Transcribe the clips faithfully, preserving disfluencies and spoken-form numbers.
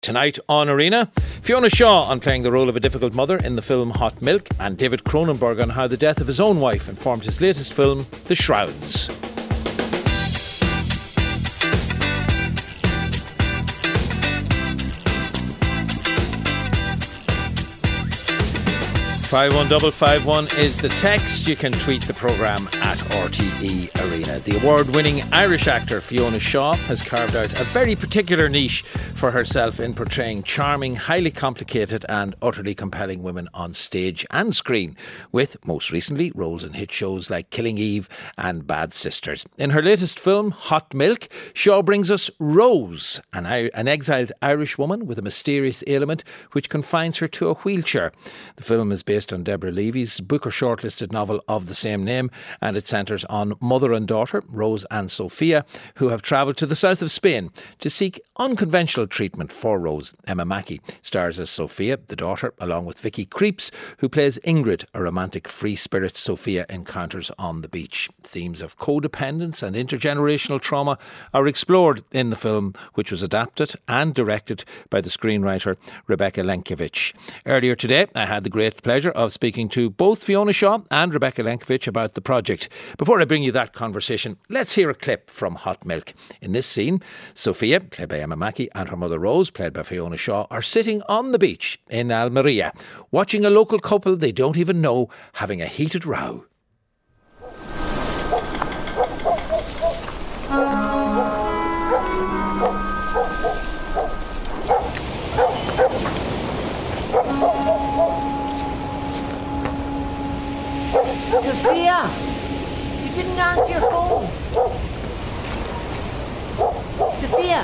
Tonight on Arena, Fiona Shaw on playing the role of a difficult mother in the film Hot Milk, and David Cronenberg on how the death of his own wife informed his latest film, The Shrouds. five one five five one is the text. You can tweet the programme at R T E Arena. The award-winning Irish actor Fiona Shaw has carved out a very particular niche for herself in portraying charming, highly complicated and utterly compelling women on stage and screen, with, most recently, roles in hit shows like Killing Eve and Bad Sisters. In her latest film, Hot Milk, Shaw brings us Rose, an, an exiled Irish woman with a mysterious ailment which confines her to a wheelchair. The film is based on Deborah Levy's Booker shortlisted novel of the same name, and it centres on mother and daughter, Rose and Sophia, who have travelled to the south of Spain to seek unconventional treatment for Rose. Emma Mackey stars as Sophia, the daughter, along with Vicky Creeps, who plays Ingrid, a romantic free spirit Sophia encounters on the beach. Themes of codependence and intergenerational trauma are explored in the film, which was adapted and directed by the screenwriter Rebecca Lenkiewicz. Earlier today, I had the great pleasure of speaking to both Fiona Shaw and Rebecca Lenkiewicz about the project. Before I bring you that conversation, let's hear a clip from Hot Milk. In this scene, Sophia, played by Emma Mackey, and her mother Rose, played by Fiona Shaw, are sitting on the beach in Almeria, watching a local couple they don't even know having a heated row. Sophia, you didn't answer your phone. Sophia.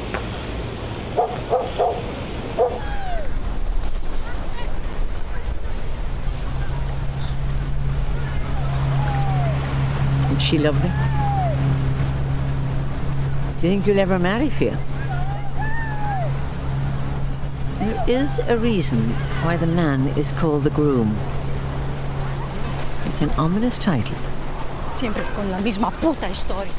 Isn't she lovely? Do you think you'll ever marry, Fia? There is a reason why the man is called the groom. It's an ominous title. Siempre con la misma puta historia.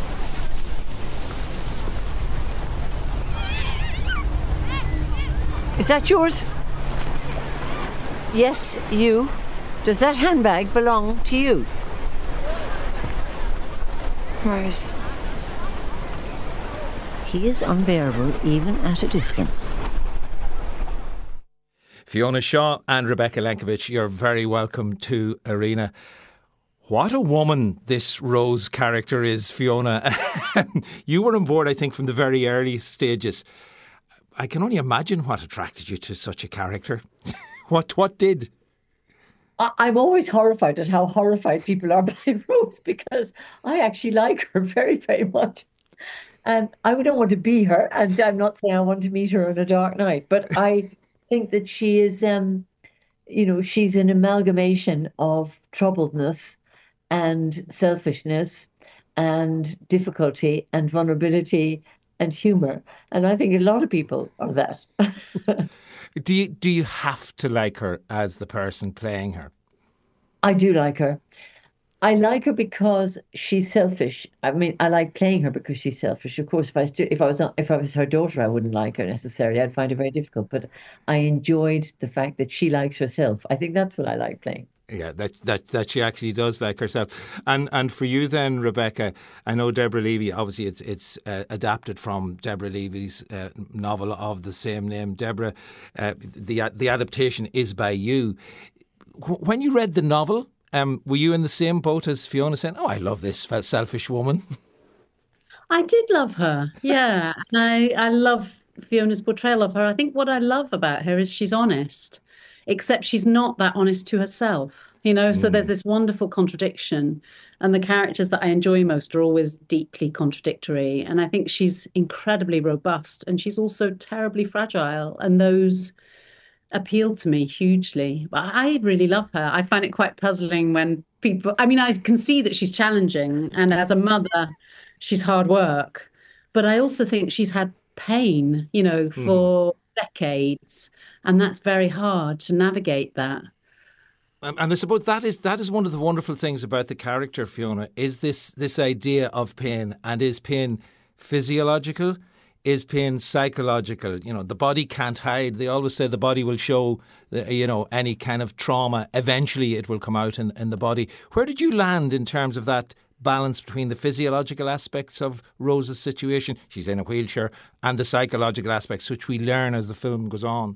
Is that yours? Yes, you. Does that handbag belong to you? Rose. He is unbearable even at a distance. Fiona Shaw and Rebecca Lenkiewicz, you're very welcome to Arena. What a woman this Rose character is, Fiona. You were on board, I think, from the very early stages. I can only imagine what attracted you to such a character. What what did? I'm always horrified at how horrified people are by Rose, because I actually like her very, very much. And I don't want to be her, and I'm not saying I want to meet her on a dark night, but I think that she is, um, you know, she's an amalgamation of troubledness and selfishness and difficulty and vulnerability and humour. And I think a lot of people are that. do you do you have to like her as the person playing her? I do like her. I like her because she's selfish. I mean, I like playing her because she's selfish. Of course, if I stu- if I was not, if I was her daughter, I wouldn't like her necessarily. I'd find her very difficult. But I enjoyed the fact that she likes herself. I think that's what I like playing. Yeah, that that that she actually does like herself. And and for you then, Rebecca, I know Deborah Levy, obviously it's it's uh, adapted from Deborah Levy's uh, novel of the same name. Deborah, uh, the the adaptation is by you. When you read the novel, um, were you in the same boat as Fiona, saying, "Oh, I love this selfish woman"? I did love her, yeah. And I, I love Fiona's portrayal of her. I think what I love about her is she's honest. Except she's not that honest to herself, you know, so mm. there's this wonderful contradiction, and the characters that I enjoy most are always deeply contradictory. And I think she's incredibly robust, and she's also terribly fragile. And those appeal to me hugely. But I really love her. I find it quite puzzling when people, I mean, I can see that she's challenging, and as a mother, she's hard work. But I also think she's had pain, you know, for mm. decades. And that's very hard to navigate that. And, and I suppose that is that is one of the wonderful things about the character, Fiona, is this this idea of pain. And is pain physiological? is pain psychological? You know, the body can't hide. They always say the body will show, you know, any kind of trauma. Eventually it will come out in, in the body. Where did you land in terms of that balance between the physiological aspects of Rose's situation, she's in a wheelchair, and the psychological aspects, which we learn as the film goes on?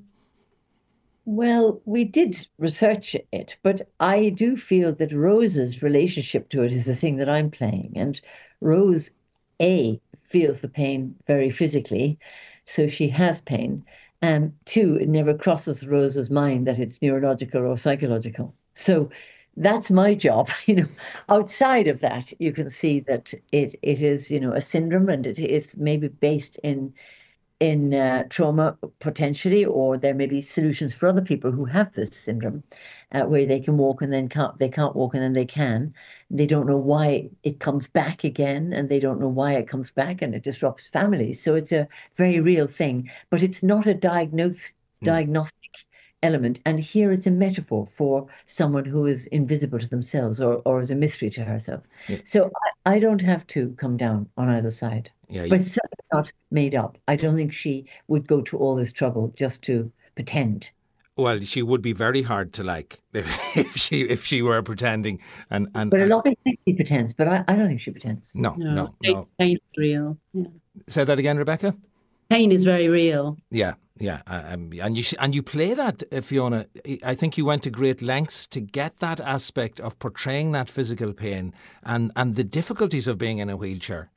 Well, we did research it, but I do feel that Rose's relationship to it is the thing that I'm playing. And Rose, A, feels the pain very physically, so she has pain. Um, two, it never crosses Rose's mind that it's neurological or psychological. So that's my job. You know, outside of that, you can see that it it is, you know, a syndrome, and it is maybe based in in uh, trauma potentially, or there may be solutions for other people who have this syndrome, uh, where they can walk and then can't, they can't walk and then they can. They don't know why it comes back again, and they don't know why it comes back, and it disrupts families. So it's a very real thing, but it's not a diagnose, mm. diagnostic element. And here it's a metaphor for someone who is invisible to themselves, or, or is a mystery to herself. Yeah. So I, I don't have to come down on either side. Yeah, but it's certainly not made up. I don't think she would go to all this trouble just to pretend. Well, she would be very hard to like if, if she if she were pretending. And, and but a lot of people think she pretends, but I, I don't think she pretends. No, no, no. no. Pain is real. Yeah. Say that again, Rebecca. Pain is very real. Yeah, yeah, um, and you and you play that, uh, Fiona. I think you went to great lengths to get that aspect of portraying that physical pain and and the difficulties of being in a wheelchair.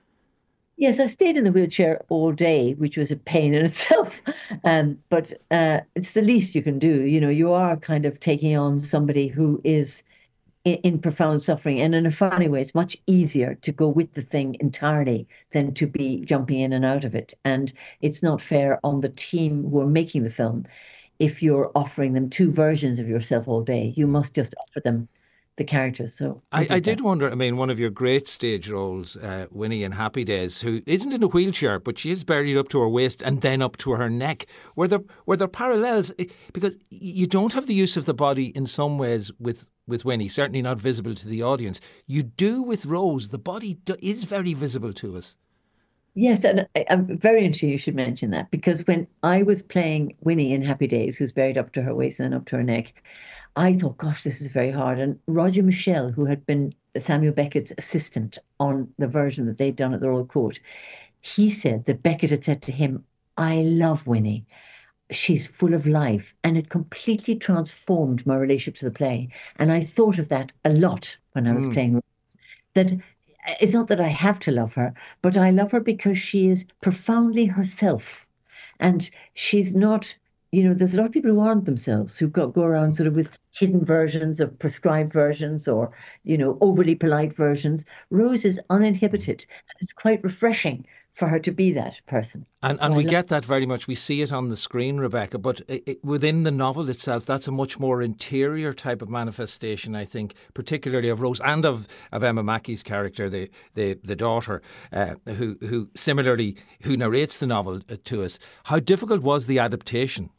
Yes, I stayed in the wheelchair all day, which was a pain in itself. Um, but uh, it's the least you can do. You know, you are kind of taking on somebody who is in, in profound suffering. And in a funny way, it's much easier to go with the thing entirely than to be jumping in and out of it. And it's not fair on the team who are making the film. If you're offering them two versions of yourself all day, you must just offer them the characters. So I, I, did, I did wonder, I mean, one of your great stage roles, uh, Winnie in Happy Days, who isn't in a wheelchair, but she is buried up to her waist and then up to her neck. Were there, were there parallels? Because you don't have the use of the body in some ways with, with Winnie, certainly not visible to the audience. You do with Rose. The body do, is very visible to us. Yes, and I'm very interested you should mention that, because when I was playing Winnie in Happy Days, who's buried up to her waist and then up to her neck, I thought, gosh, this is very hard. And Roger Michell, who had been Samuel Beckett's assistant on the version that they'd done at the Royal Court, he said that Beckett had said to him, I love Winnie. She's full of life. And it completely transformed my relationship to the play. And I thought of that a lot when I was mm. playing Rose, that it's not that I have to love her, but I love her because she is profoundly herself. And she's not, you know, there's a lot of people who aren't themselves, who go, go around sort of with hidden versions of prescribed versions, or, you know, overly polite versions. Rose is uninhibited. And it's quite refreshing for her to be that person. And and we get that very much. We see it on the screen, Rebecca, but it, it, within the novel itself, that's a much more interior type of manifestation, I think, particularly of Rose and of, of Emma Mackey's character, the the, the daughter, uh, who, who similarly, who narrates the novel to us. How difficult was the adaptation?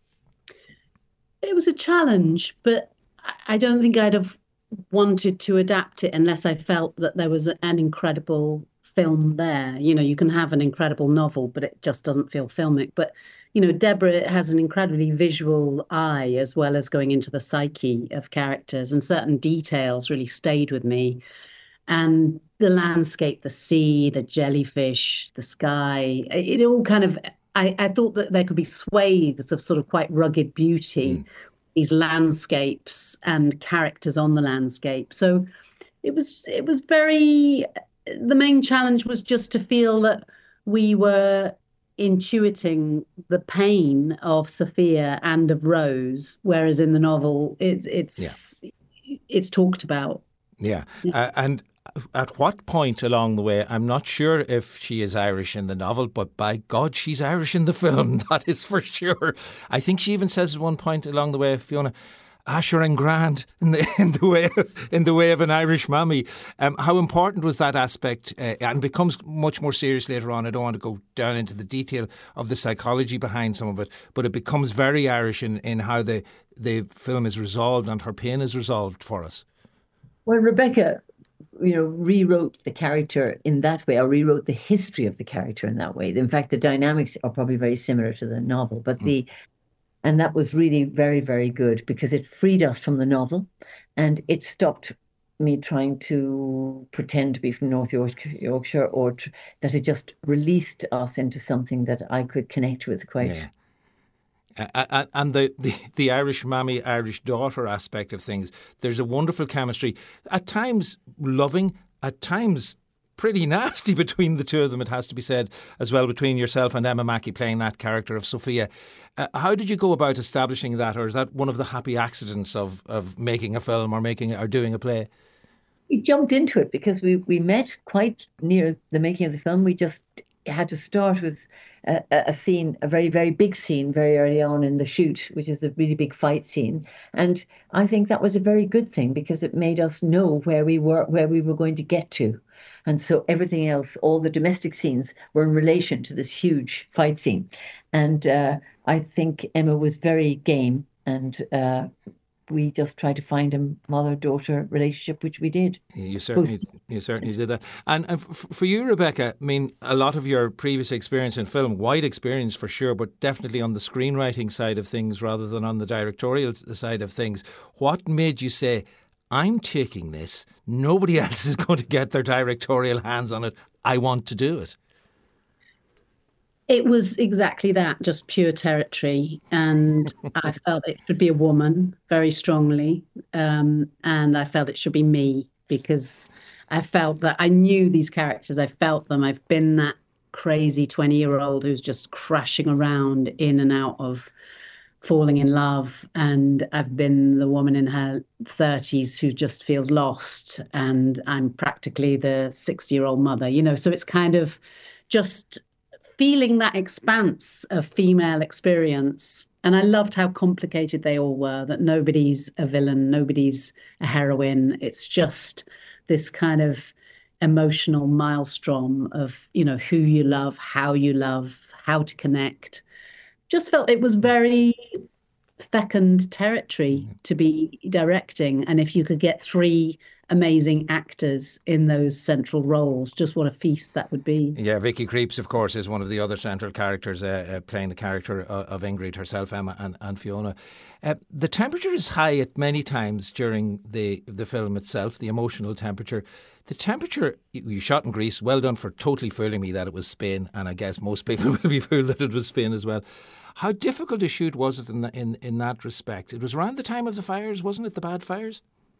It was a challenge, but I don't think I'd have wanted to adapt it unless I felt that there was an incredible film there. You know, you can have an incredible novel, but it just doesn't feel filmic. But, you know, Deborah has an incredibly visual eye, as well as going into the psyche of characters, and certain details really stayed with me. And the landscape, the sea, the jellyfish, the sky, it all kind of, I, I thought that there could be swathes of sort of quite rugged beauty, mm. these landscapes and characters on the landscape. So it was, it was very, the main challenge was just to feel that we were intuiting the pain of Sophia and of Rose, whereas in the novel it's it's yeah. it's talked about. Yeah, yeah. Uh, and at what point along the way, I'm not sure if she is Irish in the novel, but by God, she's Irish in the film. That is for sure. I think she even says at one point along the way, Fiona, Asher and Grand in the in the way of, in the way of an Irish mammy. Um, how important was that aspect, uh, and becomes much more serious later on. I don't want to go down into the detail of the psychology behind some of it, but it becomes very Irish in, in how the the film is resolved and her pain is resolved for us. Well, Rebecca you know, rewrote the character in that way, or rewrote the history of the character in that way. In fact, the dynamics are probably very similar to the novel, but Mm. the and that was really very, very good because it freed us from the novel and it stopped me trying to pretend to be from North Yorkshire, Yorkshire or tr that it just released us into something that I could connect with quite. Yeah. Uh, and the, the, the Irish mammy, Irish daughter aspect of things, there's a wonderful chemistry, at times loving, at times pretty nasty between the two of them, it has to be said, as well, between yourself and Emma Mackey playing that character of Sophia. Uh, how did you go about establishing that, or is that one of the happy accidents of, of making a film or making or doing a play? We jumped into it because we, we met quite near the making of the film. We just had to start with a, a scene, a very, very big scene very early on in the shoot, which is the really big fight scene. And I think that was a very good thing because it made us know where we were, where we were going to get to. And so everything else, all the domestic scenes were in relation to this huge fight scene. And uh, I think Emma was very game, and uh, we just tried to find a mother-daughter relationship, which we did. You certainly, you certainly did that. And, and for you, Rebecca, I mean, a lot of your previous experience in film, wide experience for sure, but definitely on the screenwriting side of things rather than on the directorial side of things. What made you say, I'm taking this, nobody else is going to get their directorial hands on it, I want to do it? It was exactly that, just pure territory. And I felt it should be a woman very strongly. Um, and I felt it should be me because I felt that I knew these characters. I felt them. I've been that crazy twenty-year-old who's just crashing around in and out of falling in love. And I've been the woman in her thirties who just feels lost. And I'm practically the sixty-year-old mother, you know, so it's kind of just feeling that expanse of female experience. And I loved how complicated they all were, that nobody's a villain, nobody's a heroine. It's just this kind of emotional maelstrom of, you know, who you love, how you love, how to connect. Just felt it was very fecund territory to be directing. And if you could get three amazing actors in those central roles, just what a feast that would be. Yeah, Vicky Creeps, of course, is one of the other central characters, uh, uh, playing the character of, of Ingrid herself, Emma and, and Fiona. Uh, the temperature is high at many times during the, the film itself, the emotional temperature. The temperature, you shot in Greece, well done for totally fooling me that it was Spain, and I guess most people will be fooled that it was Spain as well. How difficult a shoot was it in, the, in, in that respect? It was around the time of the fires, wasn't it, the bad fires?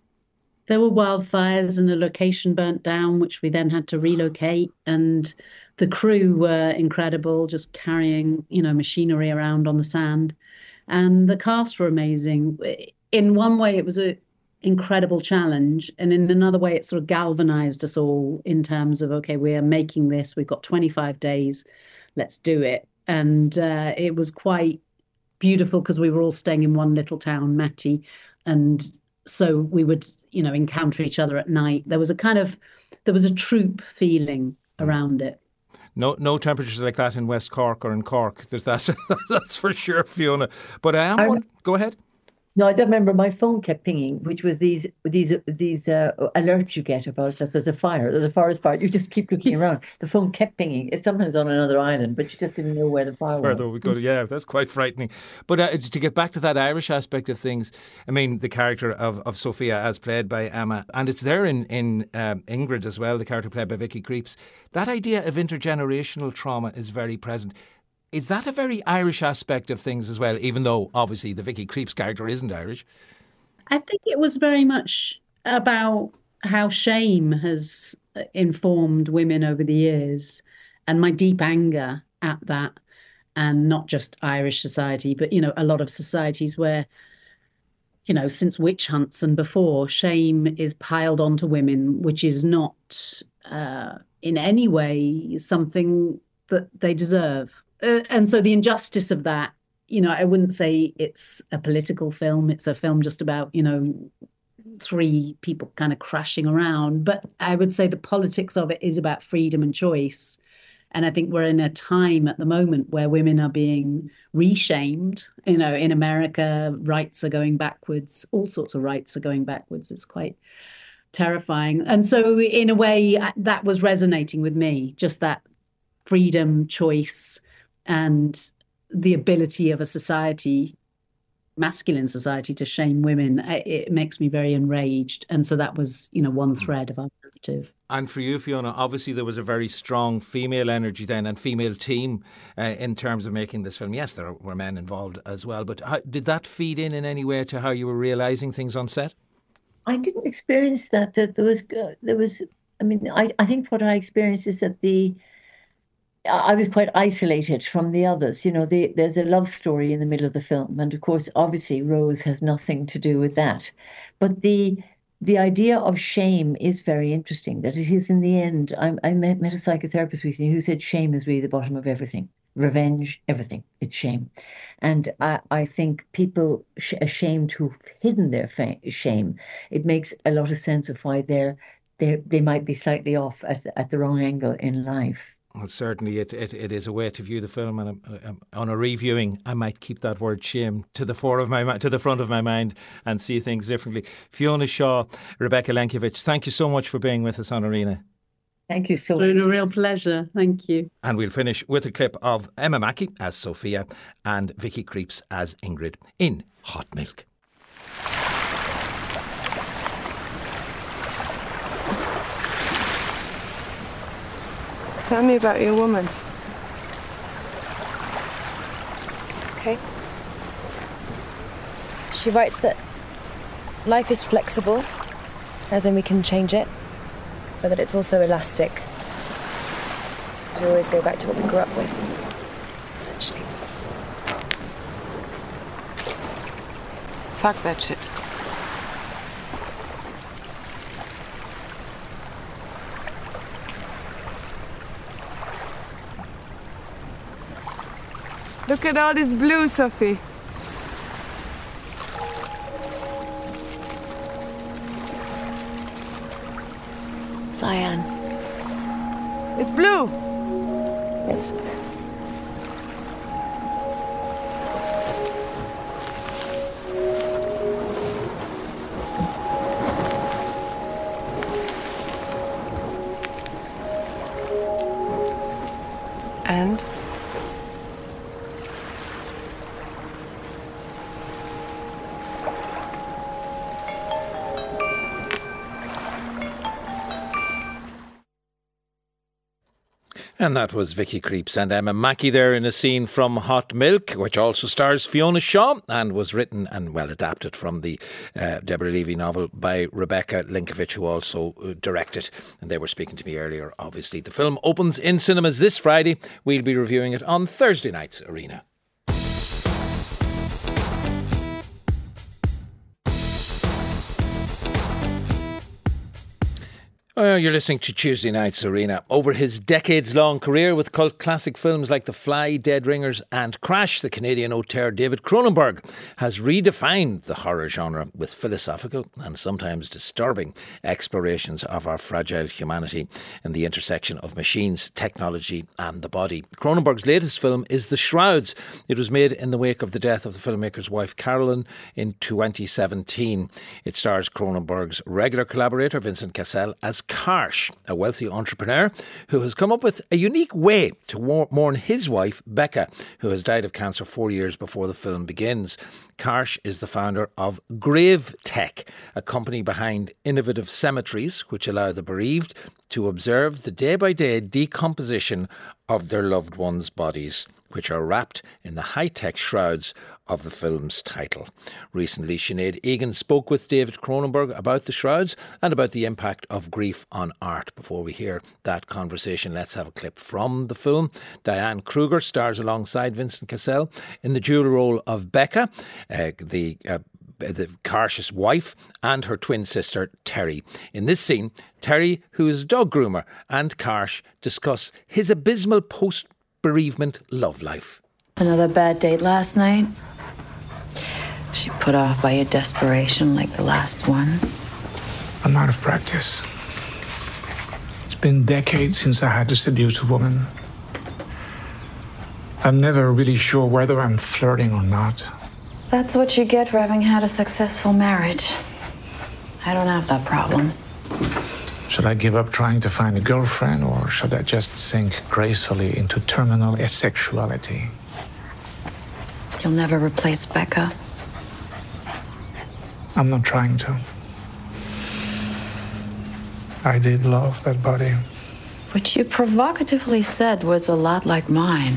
There were wildfires and a location burnt down, which we then had to relocate. And the crew were incredible, just carrying, you know, machinery around on the sand. And the cast were amazing. In one way, it was an incredible challenge. And in another way, it sort of galvanized us all in terms of, OK, we're making this. We've got twenty-five days. Let's do it. And uh, it was quite beautiful because we were all staying in one little town, Mati. And so we would, you know, encounter each other at night. There was a kind of, there was a troop feeling around it. No, no temperatures like that in West Cork or in Cork. There's that, that's for sure, Fiona. But I am I, one. Go ahead. No, I don't remember. My phone kept pinging, which was these these these uh, alerts you get about that there's a fire, there's a forest fire. You just keep looking around. The phone kept pinging. It's sometimes on another island, but you just didn't know where the fire Where was. we go, yeah, that's quite frightening. But uh, to get back to that Irish aspect of things, I mean, the character of, of Sophia, as played by Emma, and it's there in in um, Ingrid as well, the character played by Vicky Creeps. That idea of intergenerational trauma is very present. Is that a very Irish aspect of things as well, even though obviously the Vicky Creeps character isn't Irish? I think it was very much about how shame has informed women over the years and my deep anger at that, and not just Irish society, but, you know, a lot of societies where, you know, since witch hunts and before, shame is piled onto women, which is not uh, in any way something that they deserve. Uh, and so the injustice of that, you know, I wouldn't say it's a political film. It's a film just about, you know, three people kind of crashing around. But I would say the politics of it is about freedom and choice. And I think we're in a time at the moment where women are being reshamed. You know, in America, rights are going backwards. All sorts of rights are going backwards. It's quite terrifying. And so in a way that was resonating with me, just that freedom, choice, and the ability of a society, masculine society, to shame women. It makes me very enraged. And so that was, you know, one thread of our narrative. And for you, Fiona, obviously there was a very strong female energy then and female team uh, in terms of making this film. Yes, there were men involved as well, but how, did that feed in in any way to how you were realising things on set? I didn't experience that. That there was, uh, there was. I mean, I, I think what I experienced is that the I was quite isolated from the others. You know, the, there's a love story in the middle of the film, and of course, obviously, Rose has nothing to do with that. But the the idea of shame is very interesting. That it is in the end. I, I met, met a psychotherapist recently who said shame is really the bottom of everything. Revenge, everything. It's shame. And I, I think people sh- ashamed who've hidden their fa- shame, it makes a lot of sense of why they're, they're, they might be slightly off at, at the wrong angle in life. Well, certainly it, it, it is a way to view the film, and um, on a reviewing, I might keep that word shame to the fore of my to the front of my mind and see things differently. Fiona Shaw, Rebecca Lenkiewicz, thank you so much for being with us on Arena. Thank you so much. It's been a real pleasure. Thank you. And we'll finish with a clip of Emma Mackey as Sophia and Vicky Krieps as Ingrid in Hot Milk. Tell me about your woman. Okay. She writes that life is flexible, as in we can change it, but that it's also elastic. We always go back to what we grew up with, essentially. Fuck that shit. Look at all this blue, Sophie. Cyan. It's blue. It's blue. And? And that was Vicky Krieps and Emma Mackey there in a scene from Hot Milk, which also stars Fiona Shaw and was written and well adapted from the uh, Deborah Levy novel by Rebecca Lenkiewicz, who also uh, directed. And they were speaking to me earlier, obviously. The film opens in cinemas this Friday. We'll be reviewing it on Thursday night's Arena. Well, you're listening to Tuesday Night's Arena. Over his decades-long career with cult classic films like The Fly, Dead Ringers and Crash, the Canadian auteur David Cronenberg has redefined the horror genre with philosophical and sometimes disturbing explorations of our fragile humanity and the intersection of machines, technology and the body. Cronenberg's latest film is The Shrouds. It was made in the wake of the death of the filmmaker's wife Carolyn in twenty seventeen. It stars Cronenberg's regular collaborator Vincent Cassel as Karsh, a wealthy entrepreneur who has come up with a unique way to war- mourn his wife, Becca, who has died of cancer four years before the film begins. Karsh is the founder of Grave Tech, a company behind innovative cemeteries which allow the bereaved to observe the day-by-day decomposition of their loved ones' bodies, which are wrapped in the high-tech shrouds of the film's title. Recently, Sinead Egan spoke with David Cronenberg about the shrouds and about the impact of grief on art. Before we hear that conversation, let's have a clip from the film. Diane Kruger stars alongside Vincent Cassel in the dual role of Becca, uh, the uh, the Karsh's wife, and her twin sister Terry. In this scene, Terry, who is a dog groomer, and Karsh discuss his abysmal post-bereavement love life. Another bad date last night? She put off by your desperation like the last one? I'm out of practice. It's been decades since I had to seduce a woman. I'm never really sure whether I'm flirting or not. That's what you get for having had a successful marriage. I don't have that problem. Should I give up trying to find a girlfriend, or should I just sink gracefully into terminal asexuality? You'll never replace Becca. I'm not trying to. I did love that body. Which you provocatively said was a lot like mine.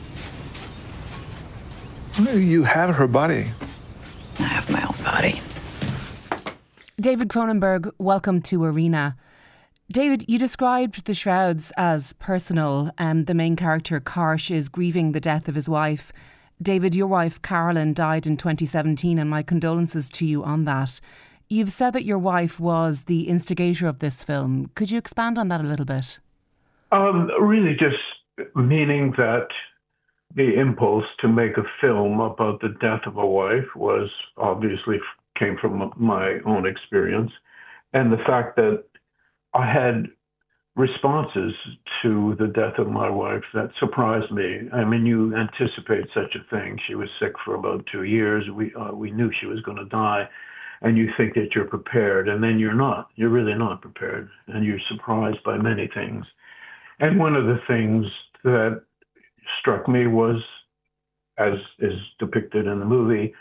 You have her body. I have my own body. David Cronenberg, welcome to Arena. David, you described The Shrouds as personal, and the main character, Karsh, is grieving the death of his wife. David, your wife, Carolyn, died in twenty seventeen, and my condolences to you on that. You've said that your wife was the instigator of this film. Could you expand on that a little bit? Um, really just meaning that the impulse to make a film about the death of a wife was obviously came from my own experience. And the fact that I had responses to the death of my wife that surprised me. I mean, you anticipate such a thing. She was sick for about two years. We uh, we knew she was going to die, and you think that you're prepared, and then you're not. You're really not prepared, and you're surprised by many things. And one of the things that struck me was, as is depicted in the movie,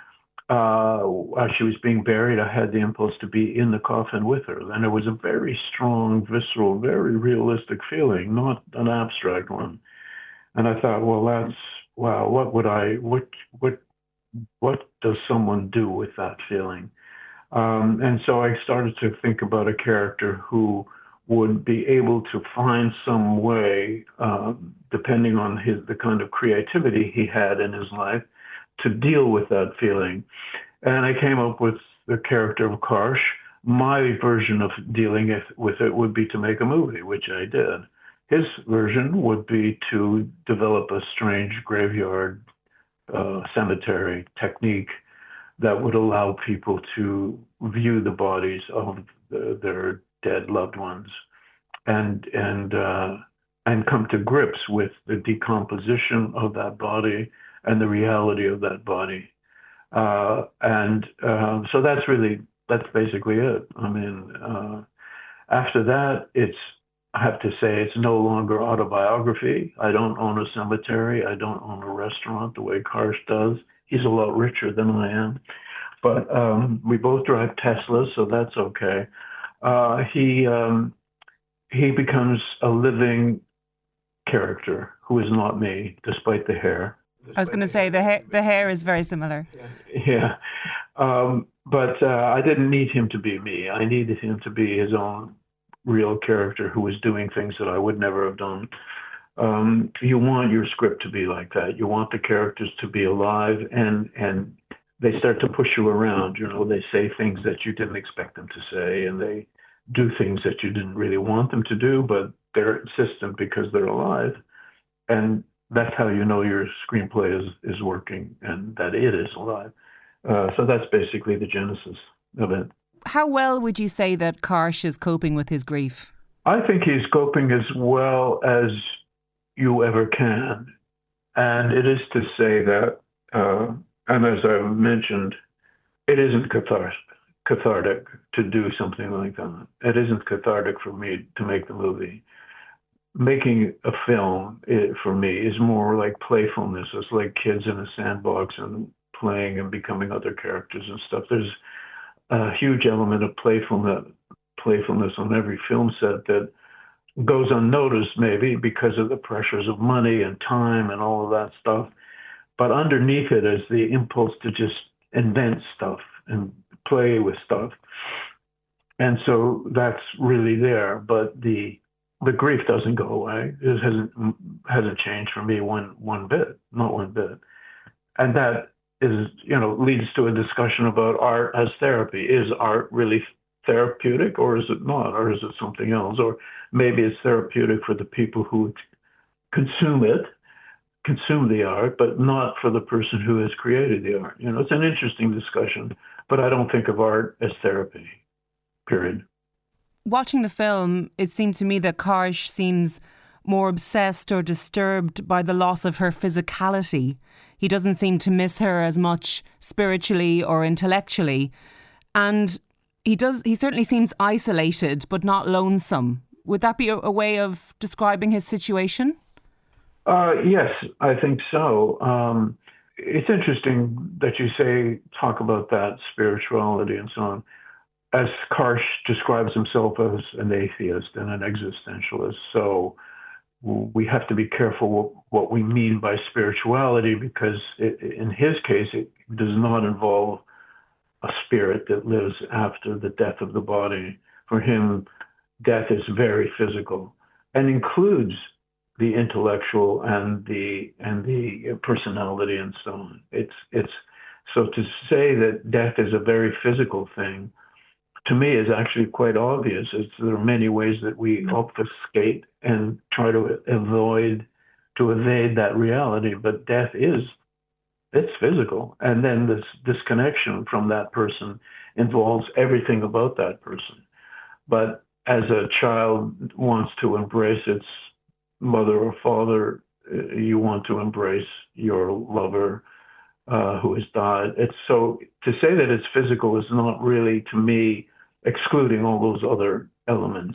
Uh, as she was being buried, I had the impulse to be in the coffin with her. And it was a very strong, visceral, very realistic feeling, not an abstract one. And I thought, well, that's, wow, what would I, what, what, what does someone do with that feeling? Um, and so I started to think about a character who would be able to find some way, uh, depending on his, the kind of creativity he had in his life, to deal with that feeling. And I came up with the character of Karsh. My version of dealing with it would be to make a movie, which I did. His version would be to develop a strange graveyard uh, cemetery technique that would allow people to view the bodies of the, their dead loved ones and, and, uh, and come to grips with the decomposition of that body and the reality of that body. Uh, and uh, so that's really, that's basically it. I mean, uh, after that, it's, I have to say, it's no longer autobiography. I don't own a cemetery. I don't own a restaurant the way Karsh does. He's a lot richer than I am. But um, we both drive Teslas, so that's okay. Uh, he, um, he becomes a living character who is not me, despite the hair. I was going to say the hair, the hair is very similar. Yeah. Um, but uh, I didn't need him to be me. I needed him to be his own real character who was doing things that I would never have done. Um, you want your script to be like that. You want the characters to be alive, and, and they start to push you around. You know, they say things that you didn't expect them to say, and they do things that you didn't really want them to do, but they're insistent because they're alive. And that's how you know your screenplay is, is working and that it is alive. Uh, so that's basically the genesis of it. How well would you say that Karsh is coping with his grief? I think he's coping as well as you ever can. And it is to say that, uh, and as I mentioned, it isn't cathartic, cathartic to do something like that. It isn't cathartic for me to make the movie. Making a film, it, for me, is more like playfulness. It's like kids in a sandbox and playing and becoming other characters and stuff. There's a huge element of playfulness, playfulness on every film set that goes unnoticed, maybe because of the pressures of money and time and all of that stuff. But underneath it is the impulse to just invent stuff and play with stuff. And so that's really there. But the the grief doesn't go away. It hasn't hasn't changed for me one one bit, not one bit. And that is, you know, leads to a discussion about art as therapy. Is art really therapeutic, or is it not, or is it something else? Or maybe it's therapeutic for the people who consume it, consume the art, but not for the person who has created the art. You know, it's an interesting discussion, but I don't think of art as therapy, period. Watching the film, it seemed to me that Karsh seems more obsessed or disturbed by the loss of her physicality. He doesn't seem to miss her as much spiritually or intellectually. And He does. He certainly seems isolated, but not lonesome. Would that be a, a way of describing his situation? Uh, yes, I think so. Um, it's interesting that you say, talk about that spirituality and so on. As Karsh describes himself as an atheist and an existentialist, so we have to be careful what, what we mean by spirituality, because it, in his case, it does not involve a spirit that lives after the death of the body. For him, death is very physical and includes the intellectual and the and the personality and so on. It's it's so to say that death is a very physical thing, to me, is actually quite obvious. It's, there are many ways that we obfuscate and try to avoid to evade that reality, but death is it's physical, and then this disconnection from that person involves everything about that person. But as a child wants to embrace its mother or father, you want to embrace your lover uh, who has died. It's so to say that it's physical is not really, to me, excluding all those other elements.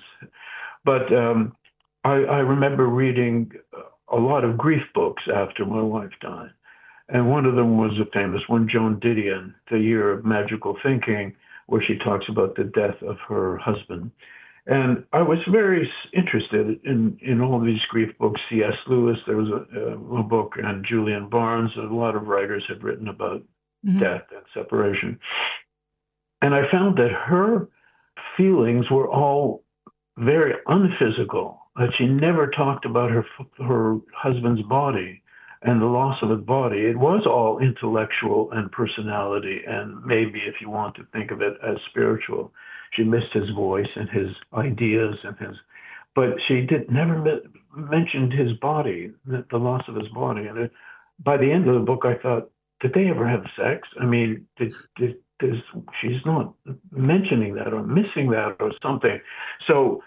But um, I, I remember reading a lot of grief books after my wife died. And one of them was a famous one, Joan Didion, The Year of Magical Thinking, where she talks about the death of her husband. And I was very interested in, in all these grief books. C S Lewis, there was a, a book, and Julian Barnes, a lot of writers had written about mm-hmm. death and separation. And I found that her feelings were all very unphysical, that she never talked about her her husband's body and the loss of his body. It was all intellectual and personality, and maybe, if you want to think of it, as spiritual. She missed his voice and his ideas and his, but she did never mentioned his body, the, the loss of his body. And it, by the end of the book, I thought, did they ever have sex? I mean, did, did, did, she's not mentioning that or missing that or something. So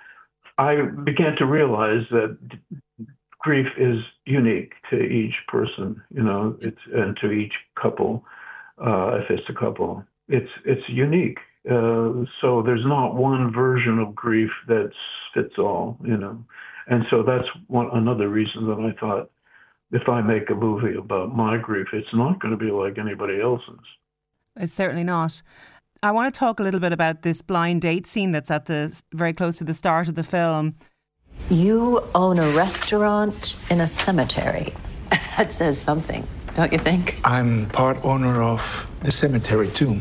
I began to realize that grief is unique to each person, you know, it's and to each couple, uh, if it's a couple, it's it's unique. Uh, so there's not one version of grief that fits all, you know. And so that's one another reason that I thought, if I make a movie about my grief, it's not going to be like anybody else's. It's certainly not. I want to talk a little bit about this blind date scene that's at the very close to the start of the film. You own a restaurant in a cemetery. That says something, don't you think? I'm part owner of the cemetery too.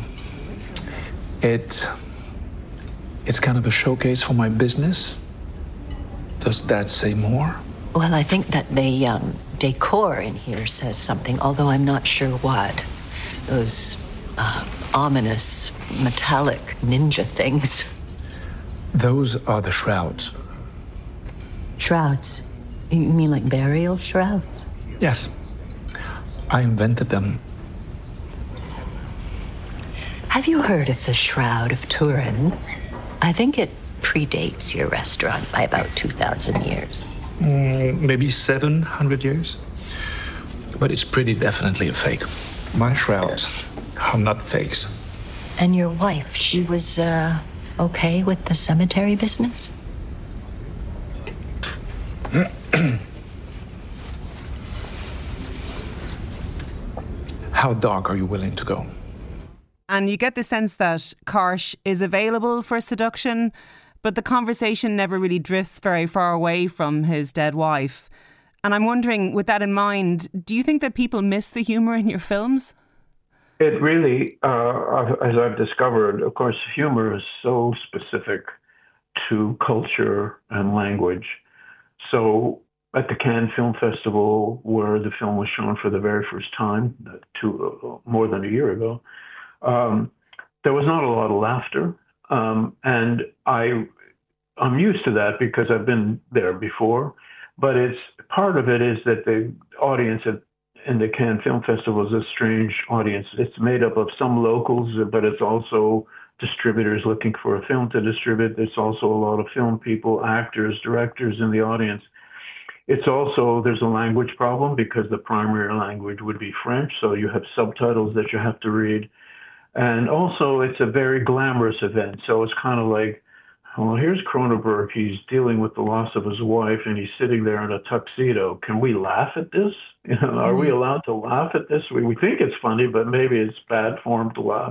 It, it's kind of a showcase for my business. Does that say more? Well, I think that the um, decor in here says something, although I'm not sure what. Those uh, ominous metallic ninja things. Those are the shrouds. Shrouds? You mean like burial shrouds? Yes. I invented them. Have you heard of the Shroud of Turin? I think it predates your restaurant by about two thousand years. Mm, maybe seven hundred years. But it's pretty definitely a fake. My shrouds are not fakes. And your wife, she was uh, okay with the cemetery business? How dark are you willing to go? And you get the sense that Karsh is available for seduction, but the conversation never really drifts very far away from his dead wife. And I'm wondering, with that in mind, do you think that people miss the humour in your films? It really, uh, as I've discovered, of course, humor is so specific to culture and language. So at the Cannes Film Festival, where the film was shown for the very first time, two, uh, more than a year ago, um, there was not a lot of laughter. Um, and I, I'm used to that because I've been there before. But it's part of it is that the audience at, in the Cannes Film Festival is a strange audience. It's made up of some locals, but it's also distributors looking for a film to distribute. There's also a lot of film people, actors, directors in the audience. It's also, there's a language problem because the primary language would be French, so you have subtitles that you have to read. And also, it's a very glamorous event. So it's kind of like, well, here's Cronenberg. He's dealing with the loss of his wife, and he's sitting there in a tuxedo. Can we laugh at this? You know, are we allowed to laugh at this? We, we think it's funny, but maybe it's bad form to laugh.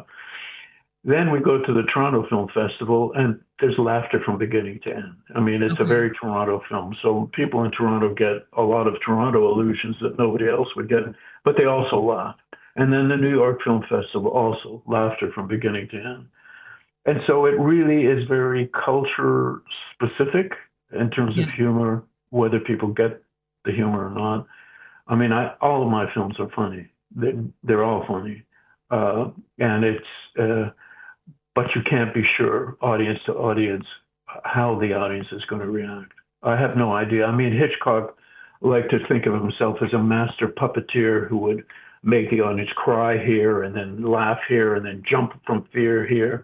Then we go to the Toronto Film Festival, and there's laughter from beginning to end. I mean, it's okay. a very Toronto film. So people in Toronto get a lot of Toronto allusions that nobody else would get, but they also laugh. And then the New York Film Festival, also laughter from beginning to end. And so it really is very culture specific in terms yeah. of humor, whether people get the humor or not. I mean, I, all of my films are funny. They, they're all funny. Uh, and it's, uh, but you can't be sure, audience to audience, how the audience is going to react. I have no idea. I mean, Hitchcock liked to think of himself as a master puppeteer who would make the audience cry here and then laugh here and then jump from fear here.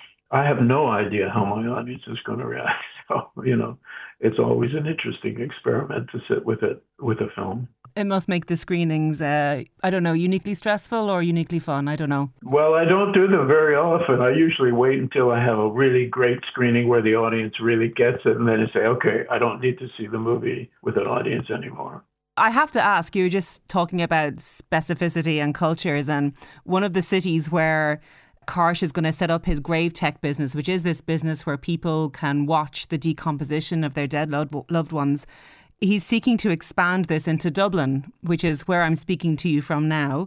I have no idea how my audience is going to react. So, you know, it's always an interesting experiment to sit with it, with a film. It must make the screenings, uh, I don't know, uniquely stressful or uniquely fun. I don't know. Well, I don't do them very often. I usually wait until I have a really great screening where the audience really gets it. And then I say, okay, I don't need to see the movie with an audience anymore. I have to ask, you were just talking about specificity and cultures, and one of the cities where Karsh is going to set up his grave tech business, which is this business where people can watch the decomposition of their dead loved ones. He's seeking to expand this into Dublin, which is where I'm speaking to you from now.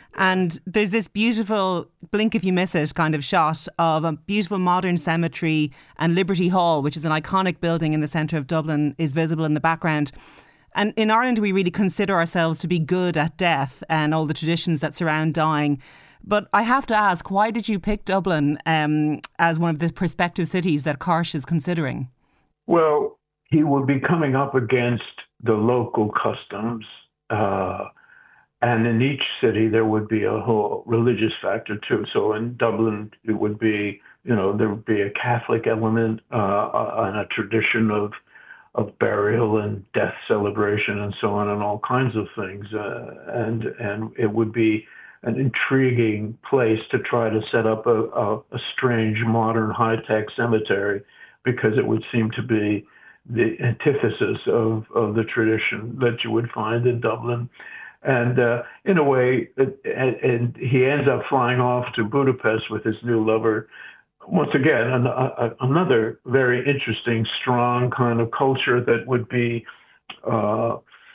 And there's this beautiful blink if you miss it kind of shot of a beautiful modern cemetery, and Liberty Hall, which is an iconic building in the centre of Dublin, is visible in the background. And in Ireland, we really consider ourselves to be good at death and all the traditions that surround dying. But I have to ask, why did you pick Dublin um, as one of the prospective cities that Karsh is considering? Well, he would be coming up against the local customs. Uh, and in each city, there would be a whole religious factor, too. So in Dublin, it would be, you know, there would be a Catholic element uh, and a tradition of of burial and death celebration and so on, and all kinds of things. Uh, and and it would be an intriguing place to try to set up a, a, a strange, modern, high-tech cemetery, because it would seem to be the antithesis of, of the tradition that you would find in Dublin. And uh, in a way, it, and, and he ends up flying off to Budapest with his new lover. Once again, an, a, another very interesting, strong kind of culture that would be uh,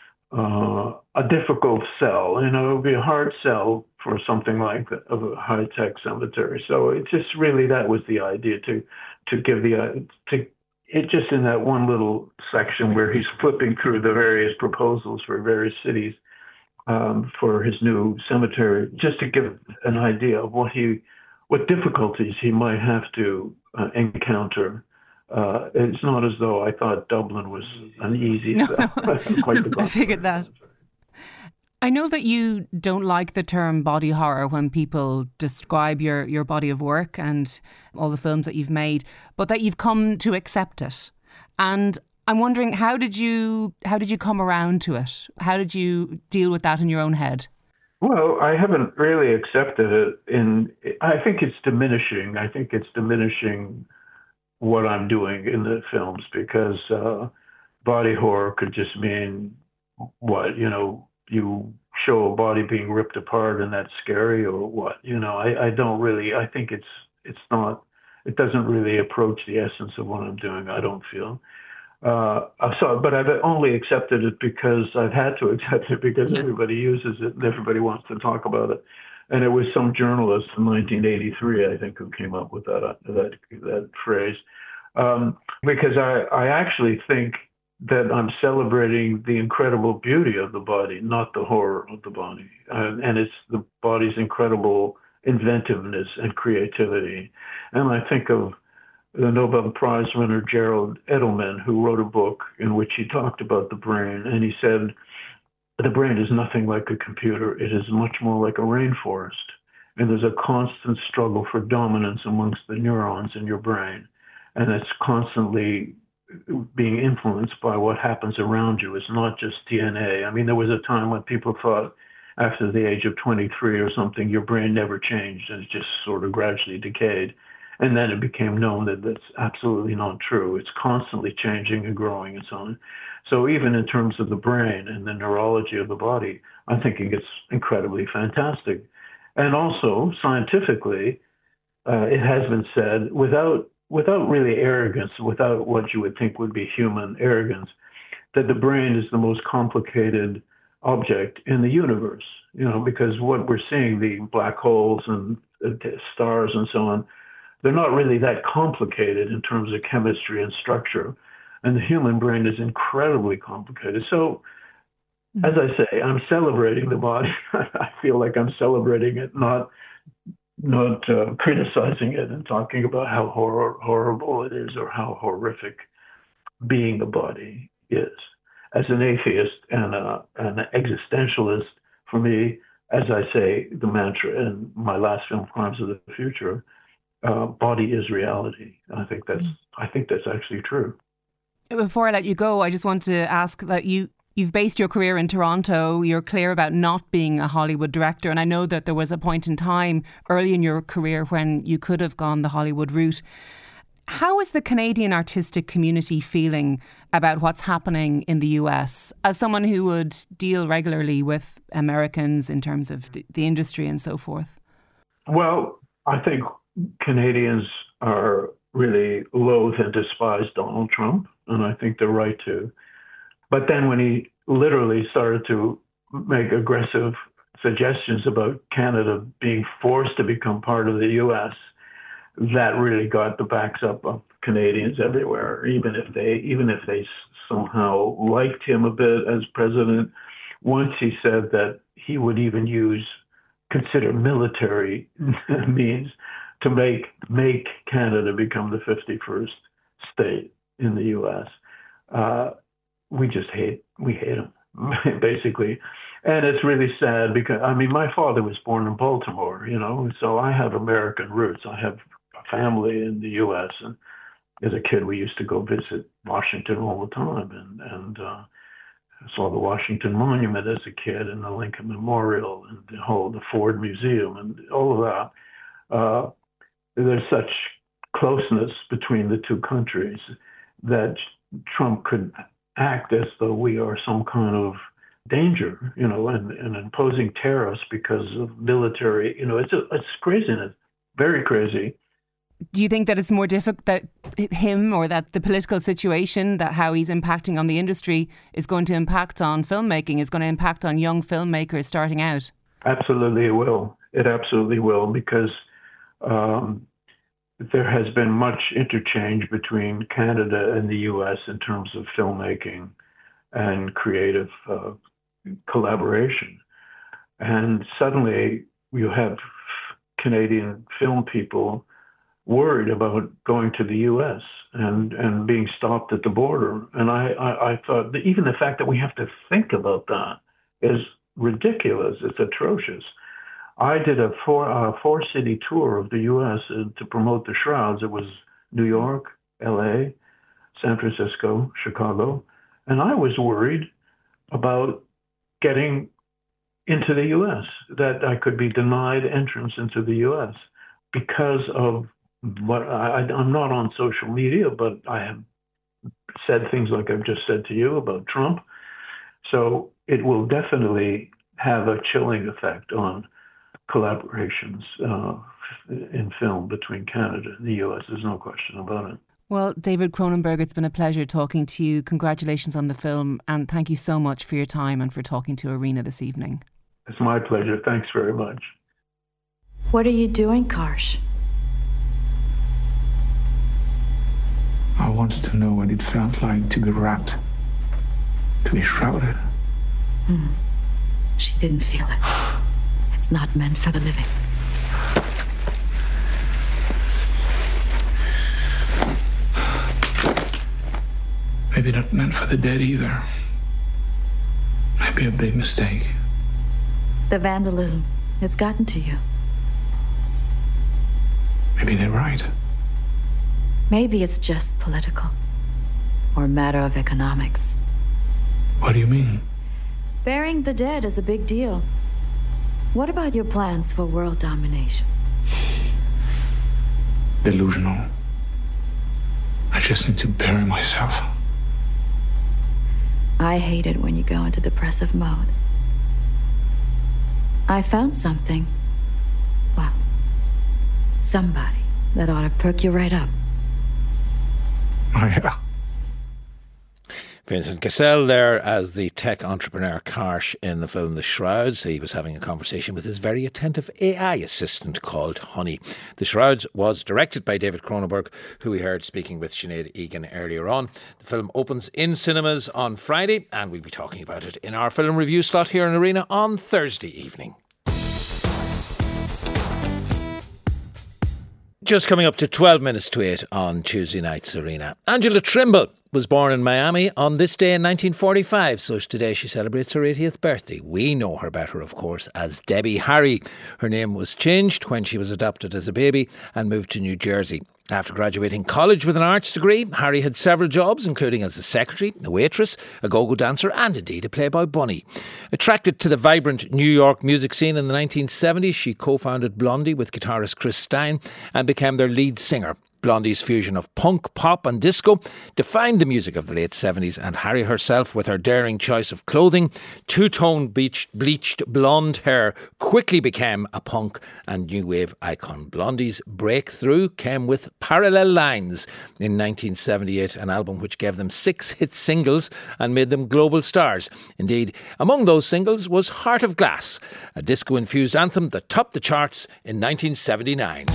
uh, a difficult sell. You know, it would be a hard sell for something like that, of a high-tech cemetery. So it just really, that was the idea, to to give the uh, to it just in that one little section where he's flipping through the various proposals for various cities um, for his new cemetery, just to give an idea of what he. what difficulties he might have to uh, encounter. Uh, it's not as though I thought Dublin was an easy no, sell. no. I figured that. I know that you don't like the term body horror when people describe your, your body of work and all the films that you've made, but that you've come to accept it. And I'm wondering, how did you how did you come around to it? How did you deal with that in your own head? Well, I haven't really accepted it. In I think it's diminishing. I think it's diminishing what I'm doing in the films, because uh, body horror could just mean what, you know, you show a body being ripped apart and that's scary, or what, you know. I, I don't really. I think it's it's not. It doesn't really approach the essence of what I'm doing, I don't feel. Uh, so, but I've only accepted it because I've had to accept it, because yeah. everybody uses it and everybody wants to talk about it. And it was some journalist in nineteen eighty-three, I think, who came up with that that that phrase. Um, because I, I actually think that I'm celebrating the incredible beauty of the body, not the horror of the body. Uh, and it's the body's incredible inventiveness and creativity. And I think of the Nobel Prize winner Gerald Edelman, who wrote a book in which he talked about the brain, and he said, the brain is nothing like a computer. It is much more like a rainforest. And there's a constant struggle for dominance amongst the neurons in your brain. And it's constantly being influenced by what happens around you. It's not just D N A. I mean, there was a time when people thought after the age of twenty-three or something, your brain never changed and it just sort of gradually decayed. And then it became known that that's absolutely not true. It's constantly changing and growing and so on. So even in terms of the brain and the neurology of the body, I think it's incredibly fantastic. And also, scientifically, uh, it has been said, without without really arrogance, without what you would think would be human arrogance, that the brain is the most complicated object in the universe. You know, because what we're seeing, the black holes and uh, stars and so on, they're not really that complicated in terms of chemistry and structure. And the human brain is incredibly complicated. So, mm-hmm. as I say, I'm celebrating the body. I feel like I'm celebrating it, not not uh, criticizing it and talking about how hor- horrible it is or how horrific being a body is. As an atheist and a, an existentialist, for me, as I say, the mantra in my last film, Crimes of the Future, uh, body is reality. I think that's mm-hmm. I think that's actually true. Before I let you go, I just want to ask that you, you've based your career in Toronto. You're clear about not being a Hollywood director. And I know that there was a point in time early in your career when you could have gone the Hollywood route. How is the Canadian artistic community feeling about what's happening in the U S? As someone who would deal regularly with Americans in terms of the, the industry and so forth. Well, I think Canadians are really loathe and despise Donald Trump, and I think they're right to. But then when he literally started to make aggressive suggestions about Canada being forced to become part of the U S, that really got the backs up of Canadians everywhere, even if they even if they somehow liked him a bit as president. Once he said that he would even use, consider military means to make make Canada become the fifty-first state in the U S. Uh, we just hate, we hate him, basically. And it's really sad because, I mean, my father was born in Baltimore, you know, so I have American roots. I have a family in the U S, and as a kid, we used to go visit Washington all the time, and, and uh, saw the Washington Monument as a kid, and the Lincoln Memorial, and the whole, the Ford Museum, and all of that. Uh, there's such closeness between the two countries that Trump could act as though we are some kind of danger, you know, and, and imposing tariffs because of military, you know, it's a, it's craziness, very crazy. Do you think that it's more difficult that him or that the political situation, that how he's impacting on the industry is going to impact on filmmaking, is going to impact on young filmmakers starting out? Absolutely it will. It absolutely will, because um, there has been much interchange between Canada and the U S in terms of filmmaking and creative uh, collaboration. And suddenly you have Canadian film people worried about going to the U S and, and being stopped at the border. And I, I, I thought that even the fact that we have to think about that is ridiculous. It's atrocious. I did a four, uh, four city tour of the U S uh, to promote the Shrouds. It was New York, L A, San Francisco, Chicago. And I was worried about getting into the U S, that I could be denied entrance into the U S because of what I, I'm not on social media, but I have said things like I've just said to you about Trump. So it will definitely have a chilling effect on collaborations uh, in film between Canada and the U S. There's no question about it. Well, David Cronenberg, it's been a pleasure talking to you. Congratulations on the film, and thank you so much for your time and for talking to Arena this evening. It's my pleasure. Thanks very much. What are you doing, Karsh? I wanted to know what it felt like to be wrapped, to be shrouded. Hmm. She didn't feel it. It's not meant for the living. Maybe not meant for the dead either. Might be a big mistake. The vandalism, it's gotten to you. Maybe they're right. Maybe it's just political, or a matter of economics. What do you mean? Burying the dead is a big deal. What about your plans for world domination? Delusional. I just need to bury myself. I hate it when you go into depressive mode. I found something. Well, somebody that ought to perk you right up. Oh, yeah. Vincent Cassel there as the tech entrepreneur Karsh in the film The Shrouds. He was having a conversation with his very attentive A I assistant called Honey. The Shrouds was directed by David Cronenberg, who we heard speaking with Sinead Egan earlier on. The film opens in cinemas on Friday, and we'll be talking about it in our film review slot here in Arena on Thursday evening. Just coming up to twelve minutes to eight on Tuesday night's Arena. Angela Trimble was born in Miami on this day in nineteen forty-five, so today she celebrates her eightieth birthday. We know her better, of course, as Debbie Harry. Her name was changed when she was adopted as a baby and moved to New Jersey. After graduating college with an arts degree, Harry had several jobs, including as a secretary, a waitress, a go-go dancer and indeed a Playboy bunny. Attracted to the vibrant New York music scene in the nineteen seventies, she co-founded Blondie with guitarist Chris Stein and became their lead singer. Blondie's fusion of punk, pop and disco defined the music of the late seventies, and Harry herself, with her daring choice of clothing, two-tone bleached blonde hair, quickly became a punk and new wave icon. Blondie's breakthrough came with Parallel Lines in nineteen seventy-eight, an album which gave them six hit singles and made them global stars. Indeed, among those singles was Heart of Glass, a disco-infused anthem that topped the charts in nineteen seventy-nine.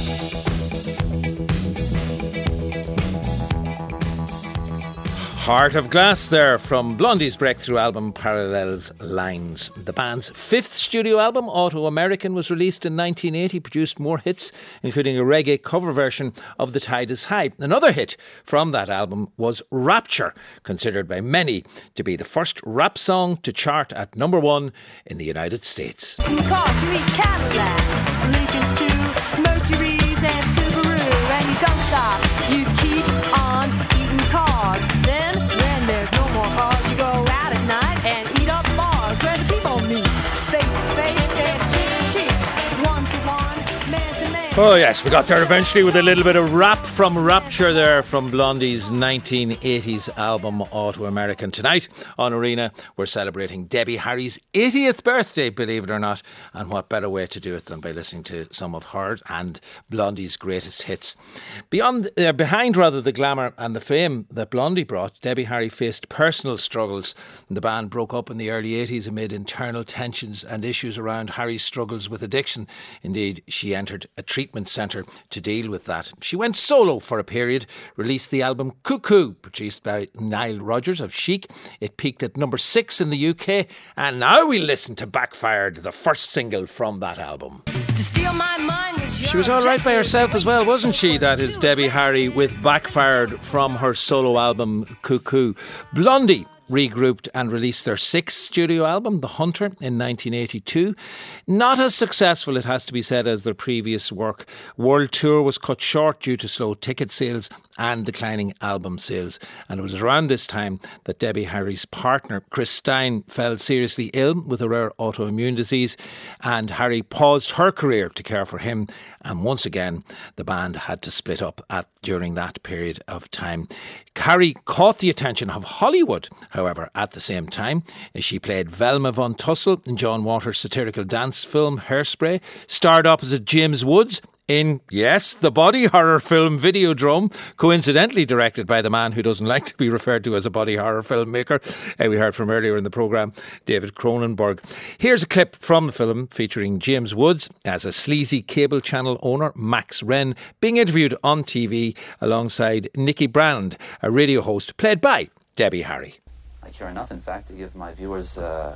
Heart of Glass there from Blondie's breakthrough album Parallels Lines. The band's fifth studio album, Auto American, was released in nineteen eighty, produced more hits, including a reggae cover version of The Tide is High. Another hit from that album was Rapture, considered by many to be the first rap song to chart at number one in the United States. In the car, you eat Cadillacs, Lincolns too, Mercury's and Subaru, and you don't stop, you keep on eating cars. Then, when there's no more cars, you go out at night and eat up bars where the people meet. Face to face, dance cheek to cheek, one to one, man to man. Oh yes, we got there eventually with a little bit of rap from Rapture there from Blondie's nineteen eighties album Auto American. Tonight on Arena we're celebrating Debbie Harry's eightieth birthday, believe it or not, and what better way to do it than by listening to some of her and Blondie's greatest hits. Beyond, uh, behind rather the glamour and the fame that Blondie brought, Debbie Harry faced personal struggles. The band broke up in the early eighties amid internal tensions and issues around Harry's struggles with addiction. Indeed, she entered a treatment centre to deal with that. She went solo for a period, released the album Cuckoo, produced by Nile Rodgers of Chic. It peaked at number six in the U K, and now we listen to Backfired, the first single from that album. To steal my mind was She was all right by herself as well, wasn't she? That is Debbie Harry with Backfired from her solo album Cuckoo. Blondie regrouped and released their sixth studio album, The Hunter, in nineteen eighty-two. Not as successful, it has to be said, as their previous work. World tour was cut short due to slow ticket sales and declining album sales. And it was around this time that Debbie Harry's partner, Chris Stein, fell seriously ill with a rare autoimmune disease, and Harry paused her career to care for him. And once again, the band had to split up at during that period of time. Harry caught the attention of Hollywood, however, at the same time, as she played Velma Von Tussle in John Waters' satirical dance film Hairspray, starred opposite James Woods in, yes, the body horror film Videodrome, coincidentally directed by the man who doesn't like to be referred to as a body horror filmmaker. Uh, we heard from earlier in the programme, David Cronenberg. Here's a clip from the film featuring James Woods as a sleazy cable channel owner, Max Wren, being interviewed on T V alongside Nikki Brand, a radio host played by Debbie Harry. I care enough, in fact, to give my viewers uh,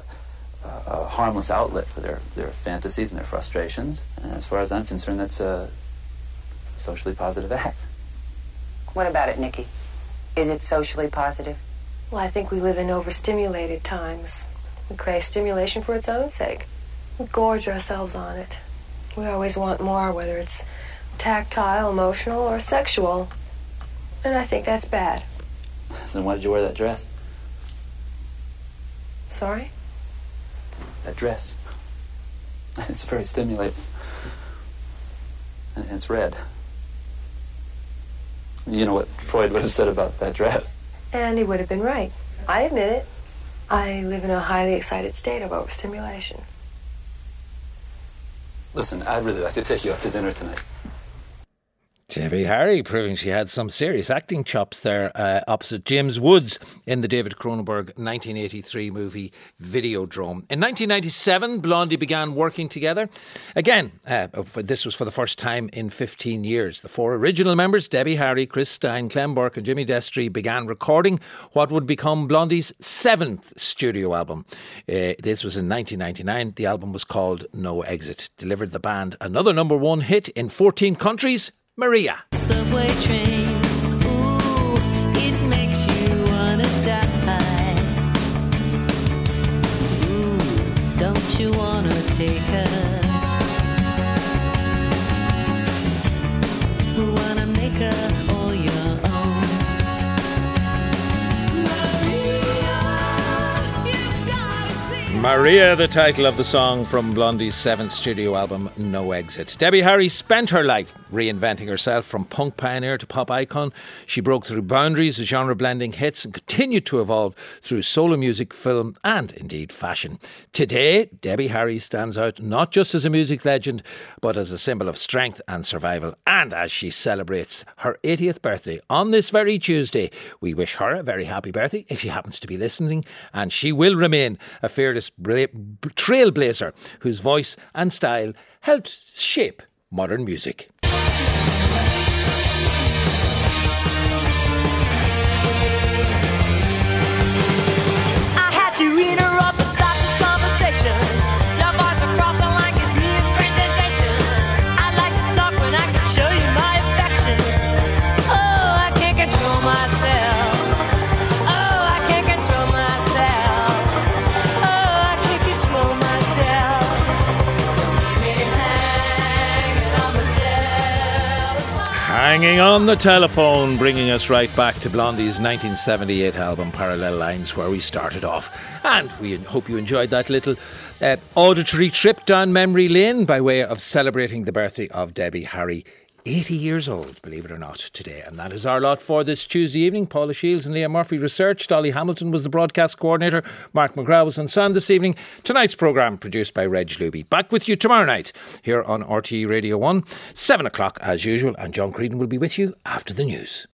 a harmless outlet for their, their fantasies and their frustrations. And as far as I'm concerned, that's a socially positive act. What about it, Nikki? Is it socially positive? Well, I think we live in overstimulated times. We crave stimulation for its own sake. We gorge ourselves on it. We always want more, whether it's tactile, emotional, or sexual. And I think that's bad. Then why did you wear that dress? Sorry? That dress. It's very stimulating. And it's red. You know what Freud would have said about that dress. And he would have been right. I admit it. I live in a highly excited state of overstimulation. Listen, I'd really like to take you out to dinner tonight. Debbie Harry proving she had some serious acting chops there uh, opposite James Woods in the David Cronenberg nineteen eighty-three movie Videodrome. In nineteen ninety-seven, Blondie began working together. Again, uh, this was for the first time in fifteen years. The four original members, Debbie Harry, Chris Stein, Clem Burke and Jimmy Destry, began recording what would become Blondie's seventh studio album. Uh, this was in nineteen ninety-nine. The album was called No Exit. Delivered the band another number one hit in fourteen countries, Maria. Subway train, ooh, it makes you wanna die. Ooh, don't you wanna take her? Wanna make her all your own? Maria, the title of the song from Blondie's seventh studio album, No Exit. Debbie Harry spent her life reinventing herself from punk pioneer to pop icon. She broke through boundaries of genre-blending hits and continued to evolve through solo music, film and indeed fashion. Today, Debbie Harry stands out not just as a music legend, but as a symbol of strength and survival. And as she celebrates her eightieth birthday on this very Tuesday, we wish her a very happy birthday if she happens to be listening. And she will remain a fearless bra- trailblazer whose voice and style helped shape modern music. Hanging on the telephone, bringing us right back to Blondie's nineteen seventy-eight album Parallel Lines, where we started off. And we hope you enjoyed that little uh, auditory trip down memory lane by way of celebrating the birthday of Debbie Harry. eighty years old, believe it or not, today. And that is our lot for this Tuesday evening. Paula Shields and Liam Murphy researched. Dolly Hamilton was the broadcast coordinator. Mark McGrath was on sound this evening. Tonight's programme produced by Reg Luby. Back with you tomorrow night here on R T E Radio one, seven o'clock as usual. And John Creedon will be with you after the news.